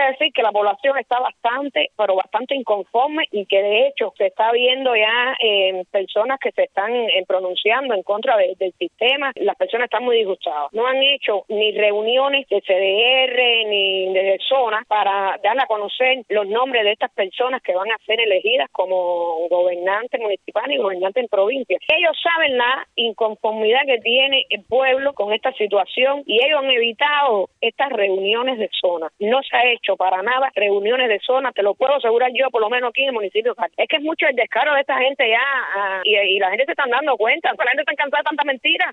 decir que la población está bastante, pero bastante inconforme y que de hecho se está viendo ya personas que se están pronunciando en contra del sistema. Las personas están muy disgustadas. No han hecho ni reuniones de CDR ni de zona para dar a conocer los nombres de estas personas que van a ser elegidas como gobernantes municipales y gobernantes en provincia. Ellos saben la inconformidad que tiene el pueblo con esta situación y ellos han evitado estas reuniones de zona. No se ha hecho para nada reuniones de zona, te lo puedo asegurar yo, por lo menos aquí en el municipio. Es que es mucho el descaro de esta gente ya y la gente se está dando cuenta, la gente está cansada de tanta mentira.